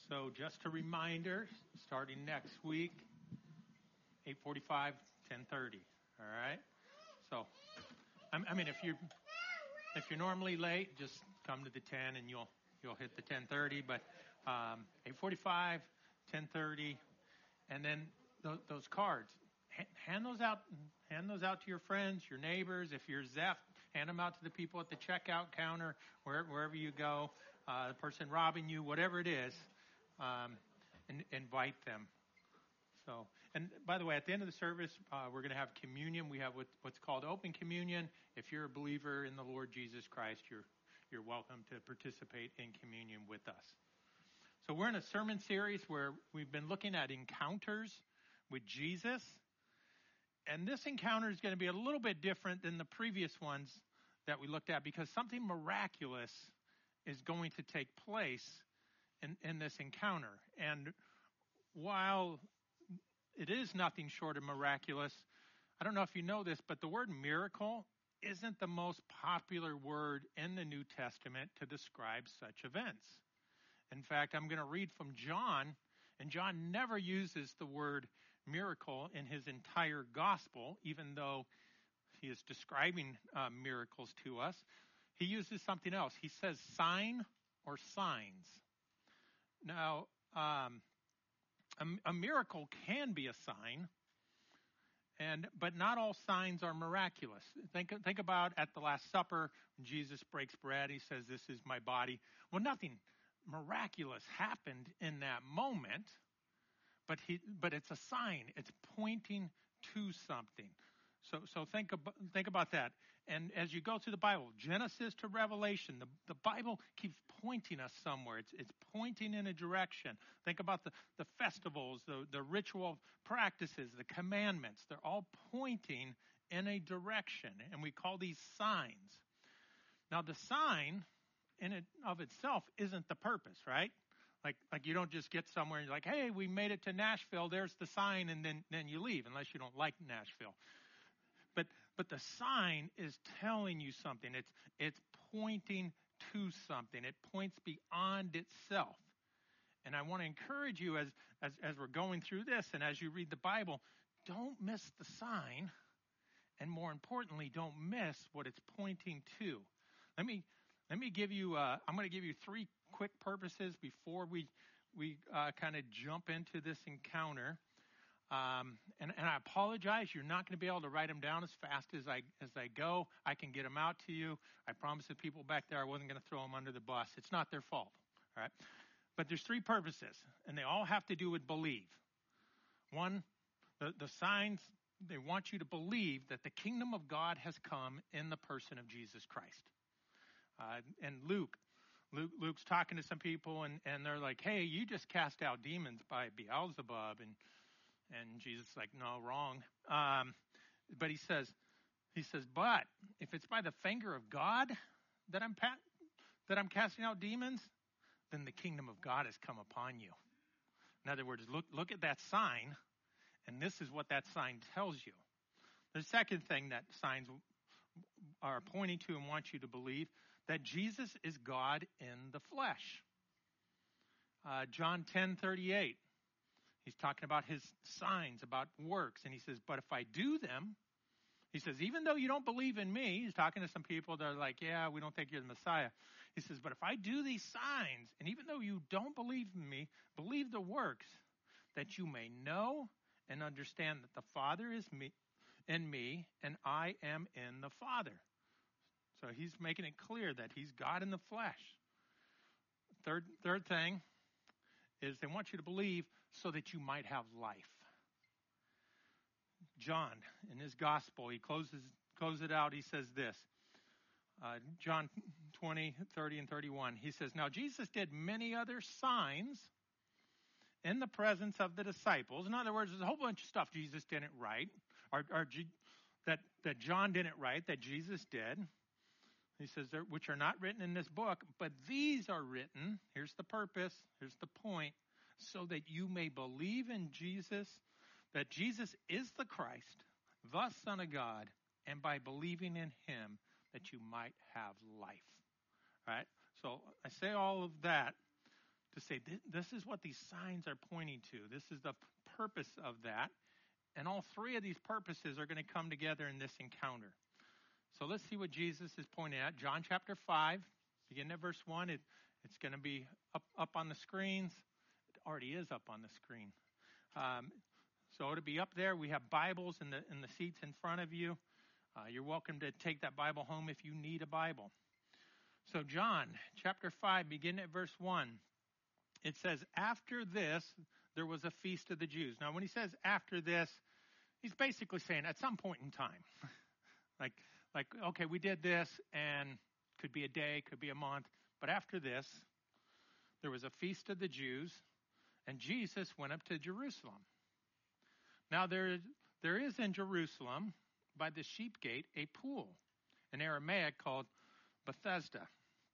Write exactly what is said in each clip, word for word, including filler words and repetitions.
So just a reminder, starting next week, eight forty-five, ten thirty. All right. So, I mean, if you're if you're normally late, just come to the ten and you'll you'll hit the ten thirty. But um, eight forty-five, ten thirty, and then th- those cards, H- hand those out. Hand those out to your friends, your neighbors. If you're Zeph, hand them out to the people at the checkout counter, where, wherever you go. Uh, the person robbing you, whatever it is, um, and invite them. So, and by the way, at the end of the service, uh, we're going to have communion. We have what, what's called open communion. If you're a believer in the Lord Jesus Christ, you're you're welcome to participate in communion with us. So we're in a sermon series where we've been looking at encounters with Jesus. And this encounter is going to be a little bit different than the previous ones that we looked at because something miraculous is going to take place in, in this encounter. And while it is nothing short of miraculous, I don't know if you know this, but the word miracle isn't the most popular word in the New Testament to describe such events. In fact, I'm going to read from John, and John never uses the word miracle in his entire gospel, even though he is describing uh, miracles to us. He uses something else. He says sign or signs. Now, um, a, a miracle can be a sign, and but not all signs are miraculous. Think think about at the Last Supper, when Jesus breaks bread, he says, "This is my body." Well, nothing miraculous happened in that moment, but he but it's a sign. It's pointing to something. So so think about think about that. And as you go through the Bible, Genesis to Revelation, the, the Bible keeps pointing us somewhere. It's it's pointing in a direction. Think about the, the festivals, the, the ritual practices, the commandments. They're all pointing in a direction. And we call these signs. Now the sign in and of itself isn't the purpose, right? Like, like you don't just get somewhere and you're like, hey, we made it to Nashville. There's the sign. And then, then you leave unless you don't like Nashville. But, but the sign is telling you something. It's, it's pointing to something. It points beyond itself. And I want to encourage you as, as, as we're going through this and as you read the Bible, don't miss the sign. And more importantly, don't miss what it's pointing to. Let me, Let me give you, uh, I'm going to give you three quick purposes before we we uh, kind of jump into this encounter. Um, and, and I apologize, you're not going to be able to write them down as fast as I as I go. I can get them out to you. I promised the people back there I wasn't going to throw them under the bus. It's not their fault, all right? But there's three purposes, and they all have to do with believe. One, the, the signs, they want you to believe that the kingdom of God has come in the person of Jesus Christ. Uh, and Luke, Luke, Luke's talking to some people, and, and they're like, "Hey, you just cast out demons by Beelzebub," and and Jesus is like, "No, wrong." Um, but he says, he says, "But if it's by the finger of God that I'm pa- that I'm casting out demons, then the kingdom of God has come upon you." In other words, look look at that sign, and this is what that sign tells you. The second thing that signs are pointing to and want you to believe, that Jesus is God in the flesh. Uh, John ten thirty-eight, he's talking about his signs, about works, and he says, "But if I do them," he says, "even though you don't believe in me," he's talking to some people that are like, "Yeah, we don't think you're the Messiah." He says, "But if I do these signs, and even though you don't believe in me, believe the works, that you may know and understand that the Father is me, in me, and I am in the Father." So he's making it clear that he's God in the flesh. Third, third thing is they want you to believe so that you might have life. John, in his gospel, he closes closes it out. He says this, uh, John twenty, thirty, and thirty-one. He says, "Now Jesus did many other signs in the presence of the disciples." In other words, there's a whole bunch of stuff Jesus didn't write, or, or G, that, that John didn't write, that Jesus did. He says, "which are not written in this book, but these are written," here's the purpose, here's the point, "so that you may believe in Jesus, that Jesus is the Christ, the Son of God, and by believing in him, that you might have life." All right? So I say all of that to say, this is what these signs are pointing to. This is the purpose of that. And all three of these purposes are going to come together in this encounter. So let's see what Jesus is pointing at. John chapter five, beginning at verse one. It, it's going to be up, up on the screens. It already is up on the screen. Um, so it'll be up there. We have Bibles in the in the seats in front of you. Uh, you're welcome to take that Bible home if you need a Bible. So John chapter five, beginning at verse one. It says, after this, there was a feast of the Jews. Now, when he says after this, he's basically saying at some point in time. like, like, okay, we did this, and could be a day, could be a month. But after this, there was a feast of the Jews, and Jesus went up to Jerusalem. Now, there, there is in Jerusalem, by the sheep gate, a pool, in Aramaic called Bethesda,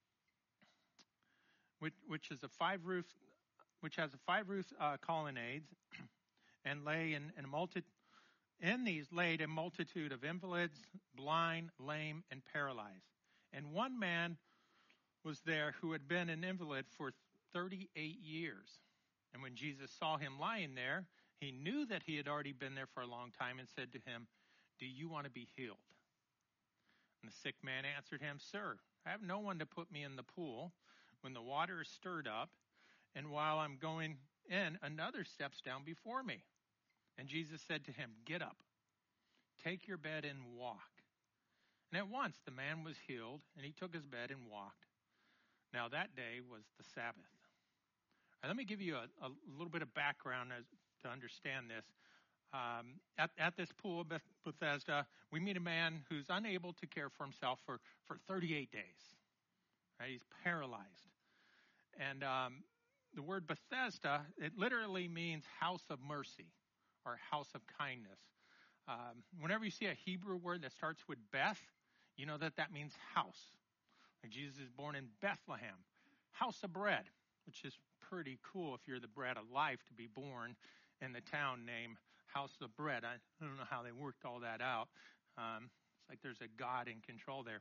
which, which is a five roof, which has a five roof uh, colonnades, and lay in, in a multi, in these laid a multitude of invalids, blind, lame, and paralyzed. And one man was there who had been an invalid for thirty-eight years. And when Jesus saw him lying there, he knew that he had already been there for a long time, and said to him, "Do you want to be healed?" And the sick man answered him, "Sir, I have no one to put me in the pool when the water is stirred up, and while I'm going in, another steps down before me." And Jesus said to him, "Get up, take your bed and walk." And at once the man was healed, and he took his bed and walked. Now that day was the Sabbath. All right, let me give you a, a little bit of background as, to understand this. Um, at, at this pool of Beth, Bethesda, we meet a man who's unable to care for himself for, for thirty-eight days. Right? He's paralyzed. And um, the word Bethesda, it literally means house of mercy or house of kindness. Um, whenever you see a Hebrew word that starts with Beth, you know that that means house. Like Jesus is born in Bethlehem, house of bread, which is pretty cool if you're the bread of life to be born in the town named House of Bread. I don't know how they worked all that out. Um, it's like there's a God in control there.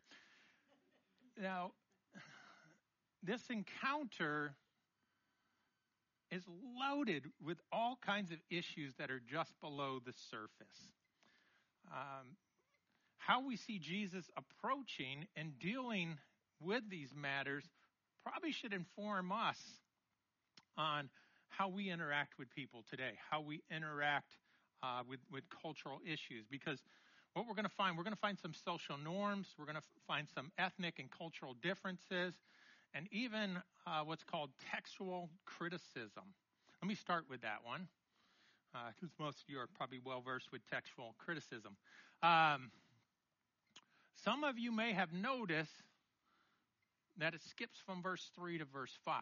Now, this encounter is loaded with all kinds of issues that are just below the surface. Um, how we see Jesus approaching and dealing with these matters probably should inform us on how we interact with people today, how we interact uh, with, with cultural issues. Because what we're going to find, we're going to find some social norms, we're going to find some ethnic and cultural differences, and even uh, what's called textual criticism. Let me start with that one, because uh, most of you are probably well-versed with textual criticism. Um, some of you may have noticed that it skips from verse three to verse five.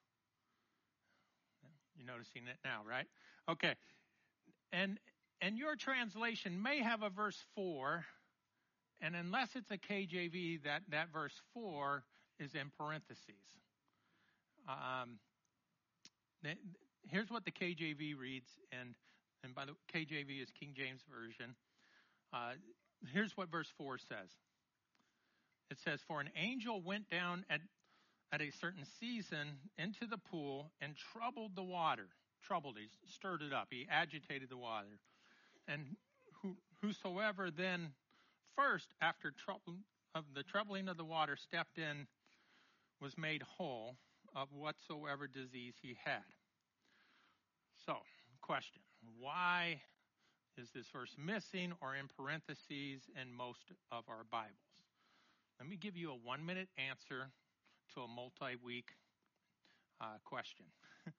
You're noticing it now, right? Okay. And and your translation may have a verse four, and unless it's a K J V, that, that verse four is in parentheses. Um, here's what the K J V reads, and, and by the way, K J V is King James Version. Uh, here's what verse four says. It says, "For an angel went down at at a certain season into the pool and troubled the water." Troubled, he stirred it up. He agitated the water. "And who, whosoever then first, after trouble, of the troubling of the water, stepped in, was made whole of whatsoever disease he had." So, question. Why is this verse missing or in parentheses in most of our Bibles? Let me give you a one-minute answer to a multi-week uh, question.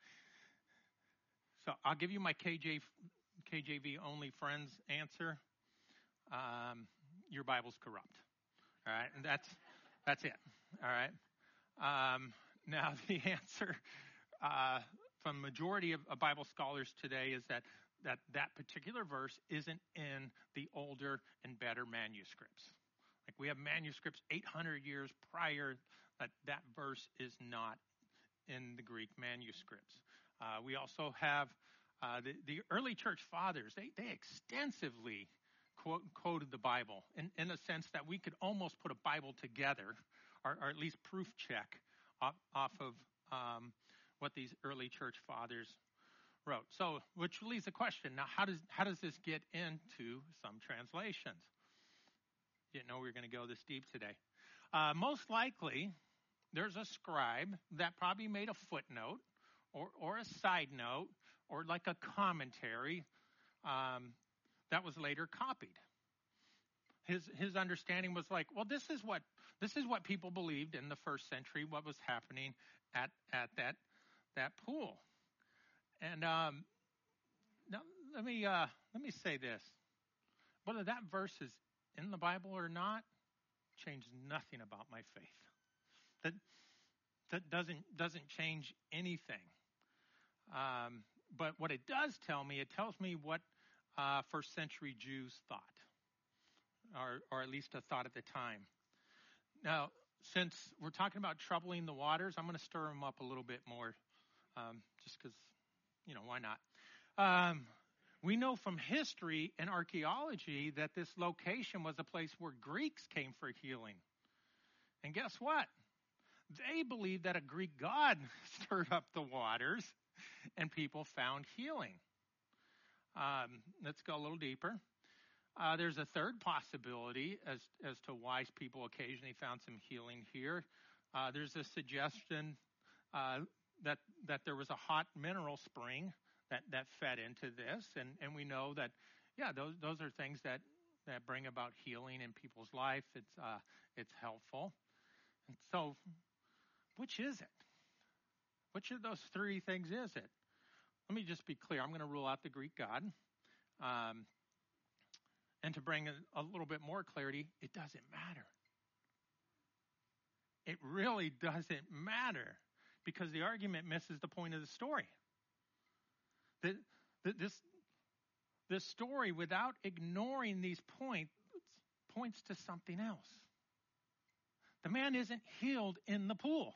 So I'll give you my K J, K J V only friends answer. Um, your Bible's corrupt. All right, and that's that's it. All right. Um, now the answer uh, from majority of, of Bible scholars today is that that that particular verse isn't in the older and better manuscripts. Like we have manuscripts eight hundred years prior that that verse is not in the Greek manuscripts. Uh, we also have uh, the, the early church fathers. They, they extensively quote, quoted the Bible in, in a sense that we could almost put a Bible together, or, or at least proof check off, off of um, what these early church fathers wrote. So, which leaves the question, now how does how does this get into some translations? Didn't know we were going to go this deep today. Uh, most likely, there's a scribe that probably made a footnote or, or a side note or like a commentary um, that was later copied. His his understanding was like, well, this is what this is what people believed in the first century, what was happening at at that that pool. And um, now let me uh, let me say this: whether that verse is in the Bible or not, changed nothing about my faith. That that doesn't doesn't change anything. Um, but what it does tell me, it tells me what uh, first century Jews thought, or or at least a thought at the time. Now, since we're talking about troubling the waters, I'm going to stir them up a little bit more, um, just because, you know, why not? Um, we know from history and archaeology that this location was a place where Greeks came for healing. And guess what? They believed that a Greek god stirred up the waters and people found healing. Um, let's go a little deeper. Uh, there's a third possibility as as to why people occasionally found some healing here. Uh, there's a suggestion uh, that that there was a hot mineral spring that, that fed into this, and, and we know that, yeah, those those are things that, that bring about healing in people's life. It's uh, it's helpful. And so, which is it? Which of those three things is it? Let me just be clear. I'm going to rule out the Greek god. Um, and to bring a, a little bit more clarity, it doesn't matter. It really doesn't matter, because the argument misses the point of the story. The, the, this, this story, without ignoring these points, points to something else. The man isn't healed in the pool.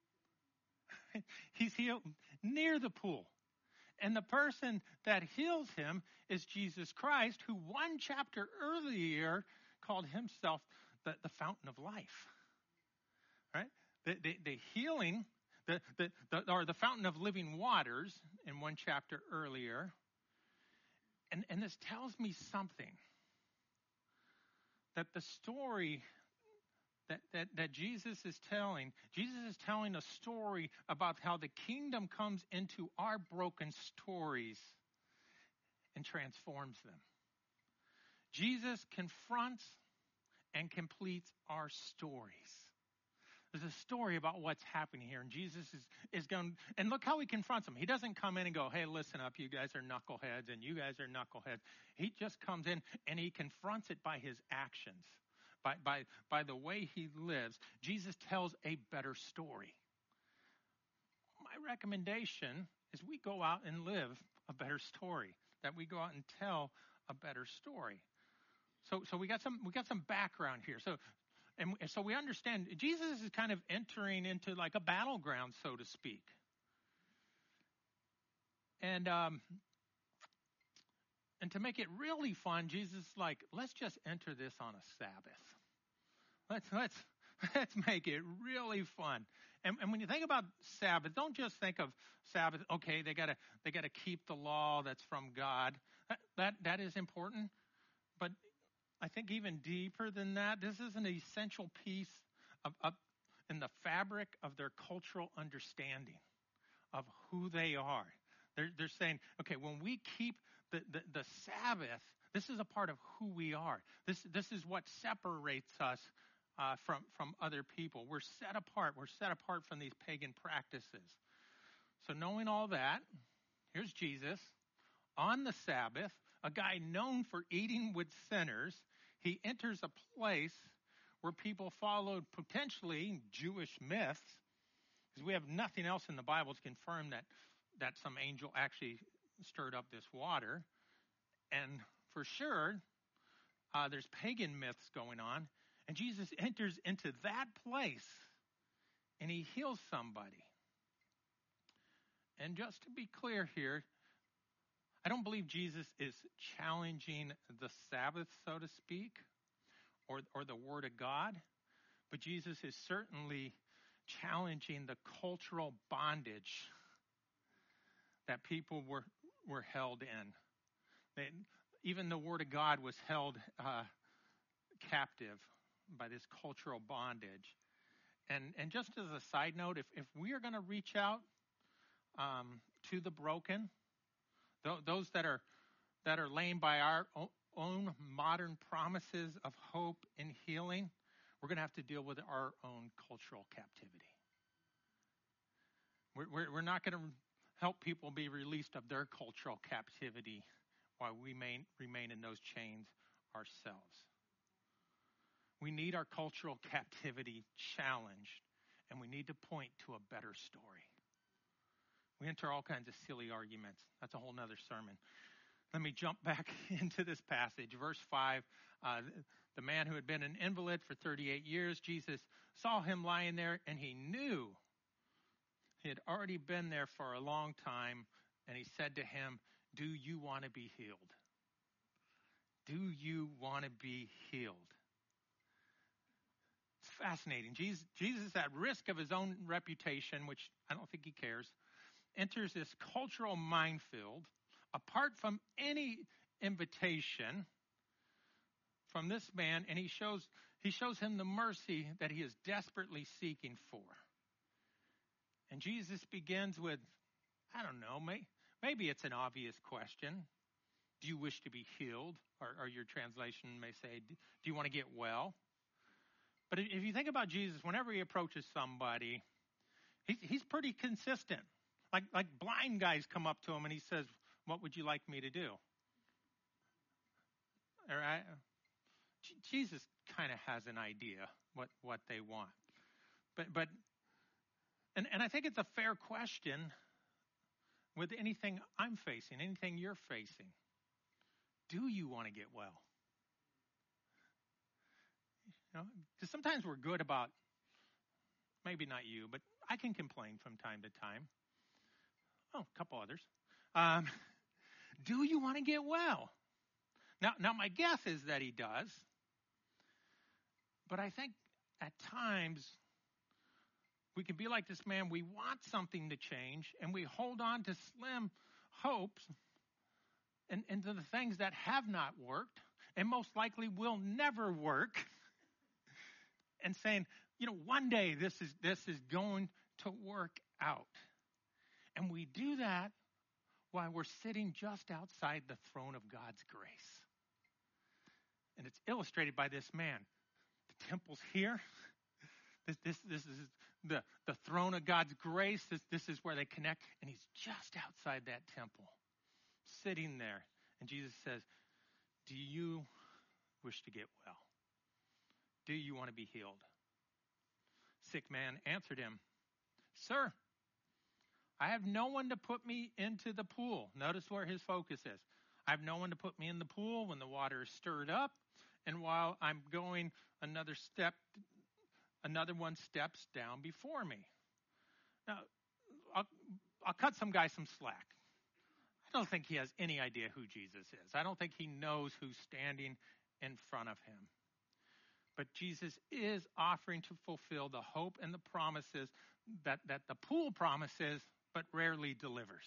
He's healed near the pool. And the person that heals him is Jesus Christ, who one chapter earlier called himself the, the fountain of life. Right? The, the, the healing, the, the, the, or the fountain of living waters in one chapter earlier. And, and this tells me something. That the story That, that that Jesus is telling, Jesus is telling a story about how the kingdom comes into our broken stories and transforms them. Jesus confronts and completes our stories. There's a story about what's happening here, and Jesus is, is going, and look how he confronts them. He doesn't come in and go, hey, listen up, you guys are knuckleheads, and you guys are knuckleheads. He just comes in and he confronts it by his actions. By, by, by the way he lives. Jesus tells a better story. My recommendation is we go out and live a better story. That we go out and tell a better story. So, so we got some, we got some background here. So, and so we understand Jesus is kind of entering into like a battleground, so to speak. And, um, And to make it really fun, Jesus is like, let's just enter this on a Sabbath. Let's let's let's make it really fun. And, and when you think about Sabbath, don't just think of Sabbath. Okay, they gotta they gotta keep the law that's from God. That that, that is important. But I think even deeper than that, this is an essential piece of, of in the fabric of their cultural understanding of who they are. They're, they're saying, okay, when we keep the, the, the Sabbath, this is a part of who we are. This, this is what separates us uh, from, from other people. We're set apart. We're set apart from these pagan practices. So knowing all that, here's Jesus on the Sabbath, a guy known for eating with sinners. He enters a place where people followed potentially Jewish myths, because we have nothing else in the Bible to confirm that that some angel actually stirred up this water. And for sure, uh, there's pagan myths going on. And Jesus enters into that place and he heals somebody. And just to be clear here, I don't believe Jesus is challenging the Sabbath, so to speak, or, or the Word of God. But Jesus is certainly challenging the cultural bondage that people were, were held in. They, even the Word of God was held uh, captive by this cultural bondage. And and just as a side note, if, if we are going to reach out um, to the broken, th- those that are that are laying by our own modern promises of hope and healing, we're going to have to deal with our own cultural captivity. We're, we're, we're not going to help people be released of their cultural captivity while we may remain in those chains ourselves. We need our cultural captivity challenged, and we need to point to a better story. We enter all kinds of silly arguments. That's a whole nother sermon. Let me jump back into this passage. Verse five, uh, the man who had been an invalid for thirty-eight years, Jesus saw him lying there, and he knew he had already been there for a long time, and he said to him, "Do you want to be healed? Do you want to be healed?" It's fascinating. Jesus, Jesus, at risk of his own reputation, which I don't think he cares, enters this cultural minefield apart from any invitation from this man, and he shows he shows him the mercy that he is desperately seeking for. And Jesus begins with, I don't know, may, maybe it's an obvious question. Do you wish to be healed? Or, or your translation may say, do you want to get well? But if you think about Jesus, whenever he approaches somebody, he's, he's pretty consistent. Like, like blind guys come up to him and he says, "What would you like me to do?" All right? Jesus kind of has an idea what, what they want. But, but and, and I think it's a fair question with anything I'm facing, anything you're facing. Do you want to get well? You know, because sometimes we're good about, maybe not you, but I can complain from time to time. Oh, a couple others. Um, do you want to get well? Now, now my guess is that he does. But I think at times we can be like this man. We want something to change, and we hold on to slim hopes and, and to the things that have not worked and most likely will never work. And saying, you know, one day this is this is going to work out. And we do that while we're sitting just outside the throne of God's grace. And it's illustrated by this man. The temple's here. This this this is the, the throne of God's grace. This this is where they connect. And he's just outside that temple, sitting there. And Jesus says, "Do you wish to get well? Do you want to be healed?" Sick man answered him, "Sir, I have no one to put me into the pool." Notice where his focus is. "I have no one to put me in the pool when the water is stirred up, and while I'm going, another step, another one steps down before me." Now, I'll, I'll cut some guy some slack. I don't think he has any idea who Jesus is. I don't think he knows who's standing in front of him. But Jesus is offering to fulfill the hope and the promises that, that the pool promises, but rarely delivers.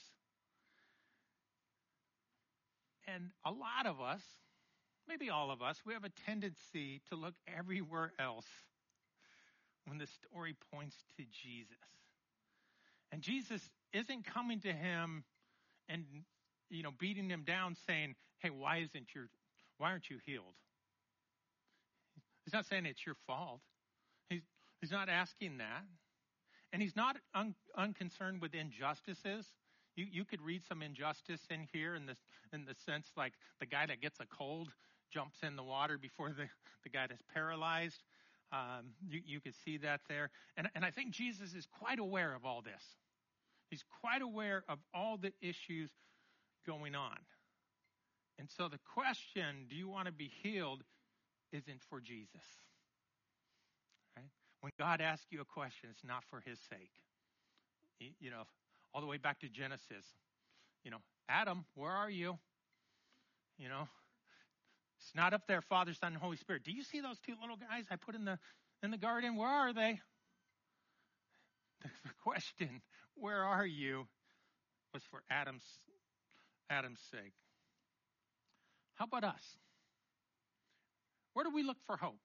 And a lot of us, maybe all of us, we have a tendency to look everywhere else when the story points to Jesus. And Jesus isn't coming to him and, you know, beating him down saying, "Hey, why isn't your, why aren't you healed?" He's not saying it's your fault. He's, he's not asking that. And he's not un, unconcerned with injustices. You, you could read some injustice in here in the, in the sense like the guy that gets a cold jumps in the water before the, the guy that's paralyzed. Um, you, you could see that there. And, and I think Jesus is quite aware of all this. He's quite aware of all the issues going on. And so the question, do you want to be healed, isn't for Jesus. Right? When God asks you a question, it's not for his sake. You know, all the way back to Genesis. You know, Adam, where are you? You know, it's not up there, Father, Son, and Holy Spirit. Do you see those two little guys I put in the in the garden? Where are they? The question, where are you, was for Adam's, Adam's sake. How about us? Where do we look for hope?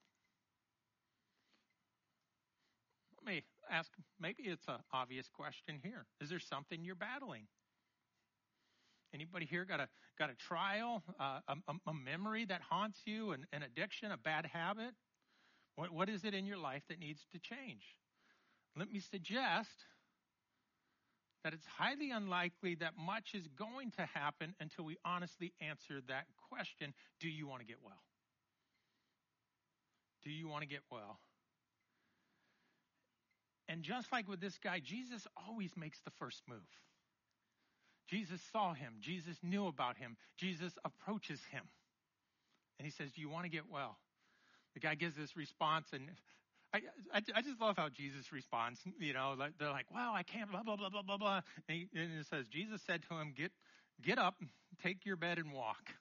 Let me ask, maybe it's an obvious question here. Is there something you're battling? Anybody here got a got a trial, uh, a, a memory that haunts you, an, an addiction, a bad habit? What what is it in your life that needs to change? Let me suggest that it's highly unlikely that much is going to happen until we honestly answer that question. Do you want to get well? Do you want to get well? And just like with this guy, Jesus always makes the first move. Jesus saw him. Jesus knew about him. Jesus approaches him. And he says, do you want to get well? The guy gives this response, and I, I, I just love how Jesus responds. You know, like, they're like, well, I can't, blah, blah, blah, blah, blah, blah. And, he, and it says, Jesus said to him, get, get up, take your bed and walk.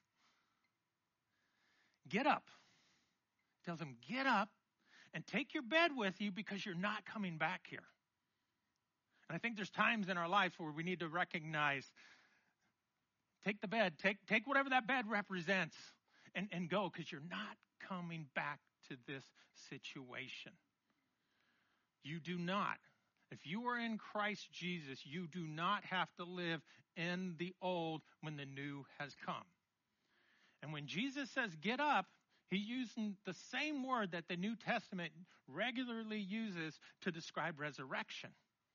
Get up. He tells him, get up and take your bed with you because you're not coming back here. And I think there's times in our life where we need to recognize, take the bed, take take whatever that bed represents, and, and go, because you're not coming back to this situation. You do not. If you are in Christ Jesus, you do not have to live in the old when the new has come. And when Jesus says get up, he's using the same word that the New Testament regularly uses to describe resurrection.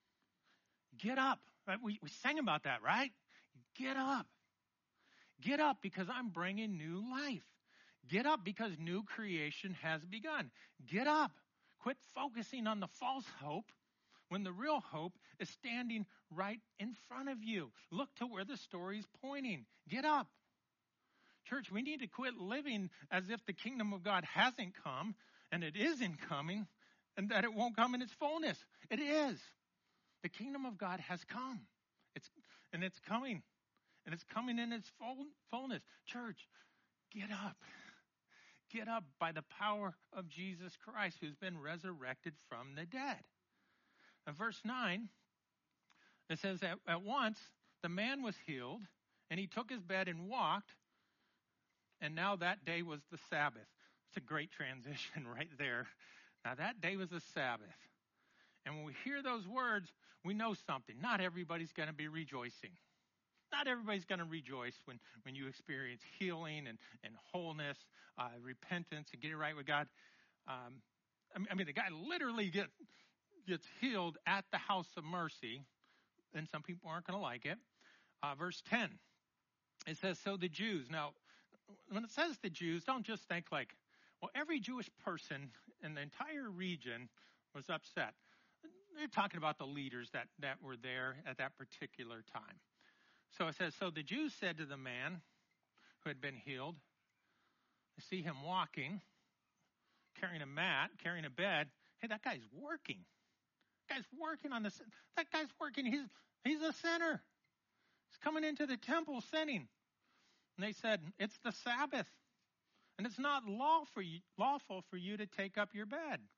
Get up. We, we sang about that, right? Get up. Get up because I'm bringing new life. Get up because new creation has begun. Get up. Quit focusing on the false hope when the real hope is standing right in front of you. Look to where the story's pointing. Get up. Church, we need to quit living as if the kingdom of God hasn't come and it isn't coming and that it won't come in its fullness. It is. The kingdom of God has come. It's and it's coming. And it's coming in its full, fullness. Church, get up. Get up by the power of Jesus Christ, who's been resurrected from the dead. In verse nine, it says, at, at once the man was healed, and he took his bed and walked, and now that day was the Sabbath. It's a great transition right there. Now that day was the Sabbath. And when we hear those words, we know something. Not everybody's going to be rejoicing. Not everybody's going to rejoice when, when you experience healing and, and wholeness, uh, repentance, and getting right with God. Um, I, mean, I mean, the guy literally get, gets healed at the house of mercy, and some people aren't going to like it. Uh, verse ten, it says, so the Jews. Now, when it says the Jews, don't just think like, well, every Jewish person in the entire region was upset. They're talking about the leaders that, that were there at that particular time. So it says, so the Jews said to the man who had been healed, they see him walking, carrying a mat, carrying a bed. Hey, that guy's working. That guy's working on this. That guy's working. He's, he's a sinner. He's coming into the temple sinning. And they said, it's the Sabbath. And it's not law for you, lawful for you to take up your bed.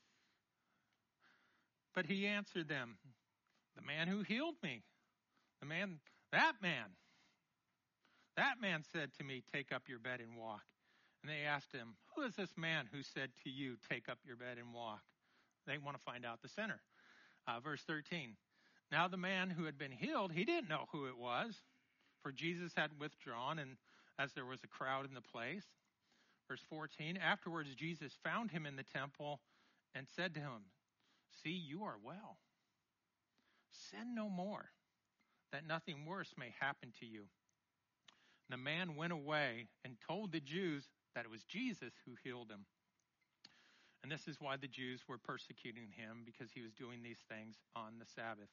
But he answered them, the man who healed me, the man, that man, that man said to me, take up your bed and walk. And they asked him, who is this man who said to you, take up your bed and walk? They want to find out the sinner. Uh, verse thirteen, now the man who had been healed, he didn't know who it was, for Jesus had withdrawn, and as there was a crowd in the place. Verse fourteen, afterwards Jesus found him in the temple and said to him, see, you are well. Sin no more, that nothing worse may happen to you. And the man went away and told the Jews that it was Jesus who healed him. And this is why the Jews were persecuting him, because he was doing these things on the Sabbath.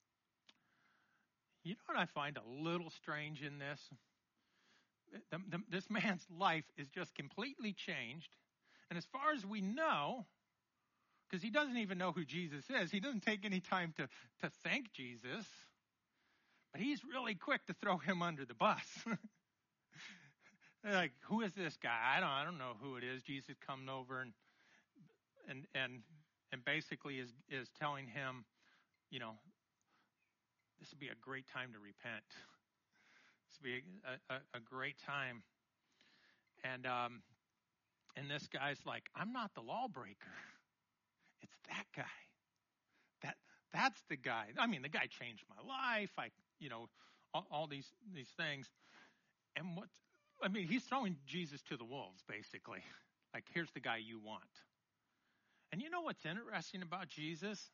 You know what I find a little strange in this? The, the, this man's life is just completely changed. And as far as we know, because he doesn't even know who Jesus is. He doesn't take any time to, to thank Jesus. But he's really quick to throw him under the bus. Like, who is this guy? I don't I don't know who it is. Jesus coming over and and and and basically is is telling him, you know, this would be a great time to repent. This would be a, a, a great time. And um, and this guy's like, I'm not the lawbreaker. It's that guy. That that's the guy. I mean, the guy changed my life. I, you know, all, all these these things. And what? I mean, he's throwing Jesus to the wolves, basically. Like, here's the guy you want. And you know what's interesting about Jesus?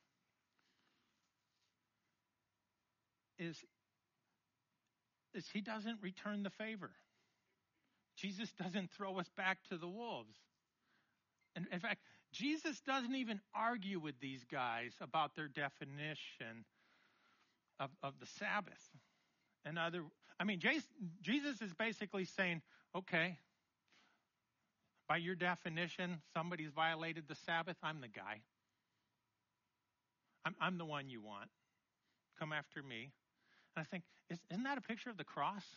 Is, is he doesn't return the favor. Jesus doesn't throw us back to the wolves. And in fact, Jesus doesn't even argue with these guys about their definition of, of the Sabbath. And other, I mean, Jesus is basically saying, okay, by your definition, somebody's violated the Sabbath. I'm the guy. I'm, I'm the one you want. Come after me. And I think, isn't that a picture of the cross?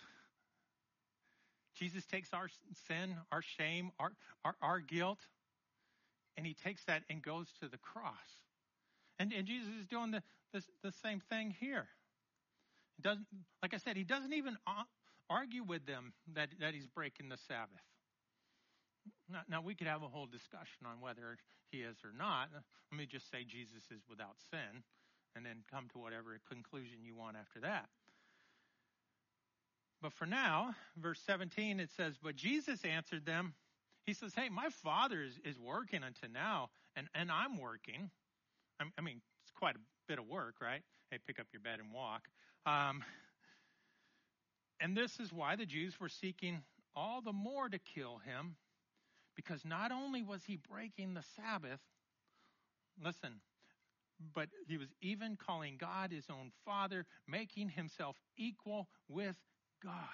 Jesus takes our sin, our shame, our, our, our guilt, and he takes that and goes to the cross. And, and Jesus is doing the, the, the same thing here. He doesn't, like I said, he doesn't even argue with them that, that he's breaking the Sabbath. Now, now, we could have a whole discussion on whether he is or not. Let me just say Jesus is without sin, and then come to whatever conclusion you want after that. But for now, verse seventeen, it says, but Jesus answered them. He says, hey, my Father is, is working until now, and, and I'm working. I, I mean, it's quite a bit of work, right? Hey, pick up your bed and walk. Um, and this is why the Jews were seeking all the more to kill him, because not only was he breaking the Sabbath, listen, but he was even calling God his own Father, making himself equal with God.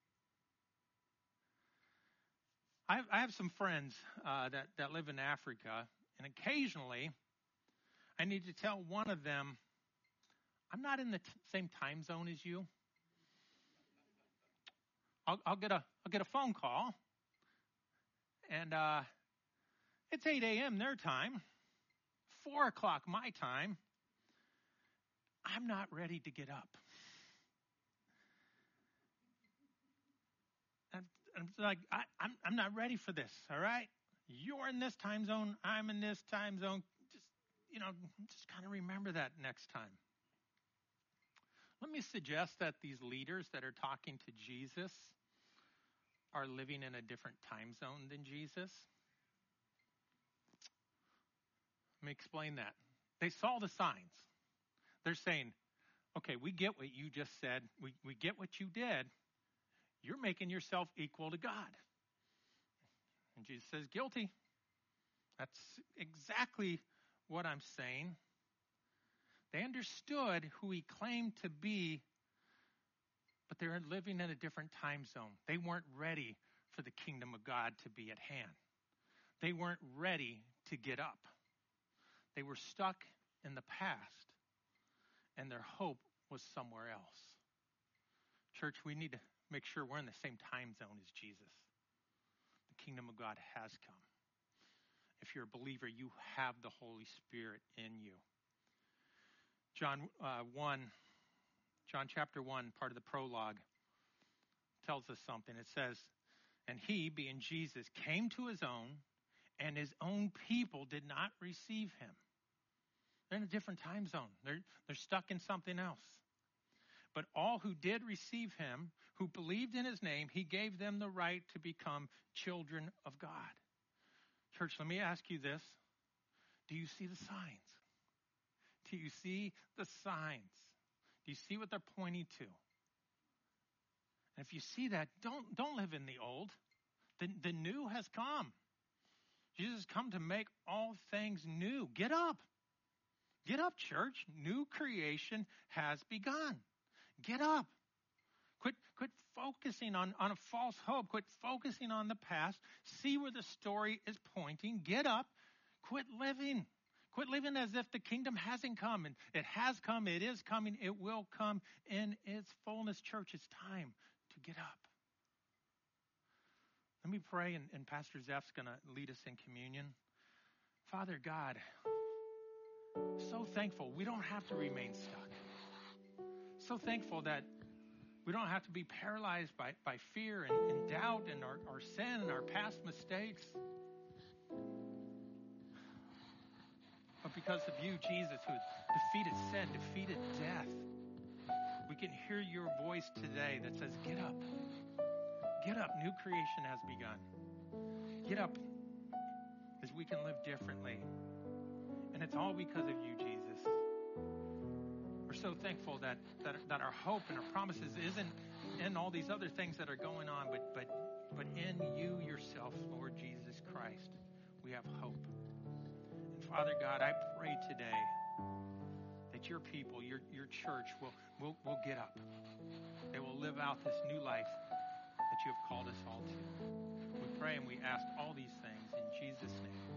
I have, I have some friends uh, that, that live in Africa, and occasionally I need to tell one of them, I'm not in the t- same time zone as you. I'll, I'll get a I'll get a phone call, and uh, it's eight a.m. their time, four o'clock my time. I'm not ready to get up. I'm, I'm like, I, I'm I'm not ready for this. All right, you're in this time zone. I'm in this time zone. Just you know, just kind of remember that next time. Let me suggest that these leaders that are talking to Jesus are living in a different time zone than Jesus. Let me explain that. They saw the signs. They're saying, okay, we get what you just said. We, we get what you did. You're making yourself equal to God. And Jesus says, guilty. That's exactly what I'm saying. They understood who he claimed to be, but they're living in a different time zone. They weren't ready for the kingdom of God to be at hand. They weren't ready to get up. They were stuck in the past, and their hope was somewhere else. Church, we need to make sure we're in the same time zone as Jesus. The kingdom of God has come. If you're a believer, you have the Holy Spirit in you. John uh, one, John chapter one, part of the prologue, tells us something. It says, and he, being Jesus, came to his own, and his own people did not receive him. They're in a different time zone. They're, they're stuck in something else. But all who did receive him, who believed in his name, he gave them the right to become children of God. Church, let me ask you this. Do you see the signs? Do you see the signs? Do you see what they're pointing to? And if you see that, don't, don't live in the old. The, the new has come. Jesus has come to make all things new. Get up. Get up, church. New creation has begun. Get up. Quit, quit focusing on, on a false hope. Quit focusing on the past. See where the story is pointing. Get up. Quit living. Quit living as if the kingdom hasn't come. And it has come. It is coming. It will come in its fullness. Church, it's time to get up. Let me pray, and, and Pastor Zeph's going to lead us in communion. Father God, so thankful we don't have to remain stuck. So thankful that we don't have to be paralyzed by, by fear and, and doubt and our, our sin and our past mistakes. But because of you, Jesus, who defeated sin, defeated death, we can hear your voice today that says, get up. Get up. New creation has begun. Get up as we can live differently. And it's all because of you, Jesus. We're so thankful that, that, that our hope and our promises isn't in all these other things that are going on, but, but, but in you yourself, Lord Jesus Christ, we have hope. And Father God, I pray today that your people, your, your church will, will, will get up. They will live out this new life that you have called us all to. We pray and we ask all these things in Jesus' name.